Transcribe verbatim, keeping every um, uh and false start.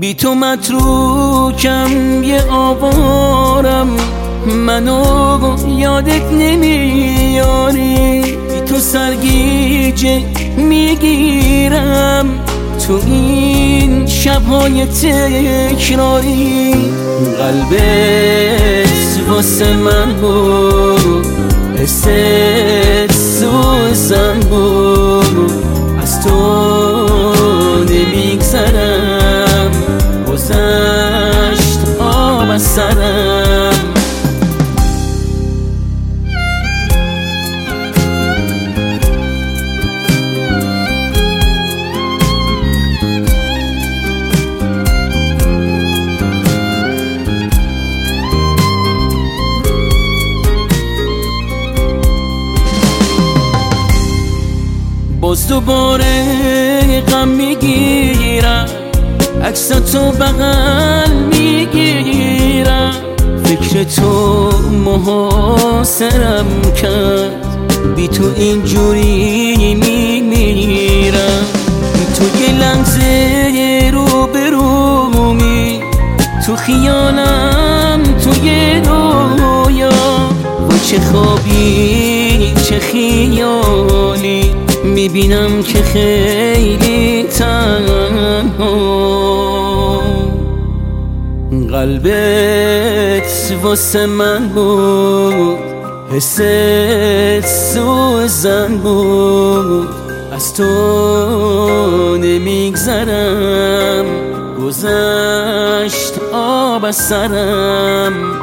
بی تو متروکم یه آوارم، منو یادت نمیاری. بی تو سرگیجه میگیرم تو این شبهای تکراری. قلبت واسه من بود، حست سوزن بود، از تو نمیگذرم، گذشت آب از سرم. باز دوباره غم میگیرم، عکس تو بغل میگیرم، فکر تو محاصرم کرد، بی تو اینجوری میمیرم. تو یه لحظه رو به رومی، تو خیالم تو یه رویا، و چه خوابی چه خیالی، میبینم که خیلی تنها. قلبت واسه من بود، حست سوزن بود، از تو نمیگذرم، گذشت آب از سرم.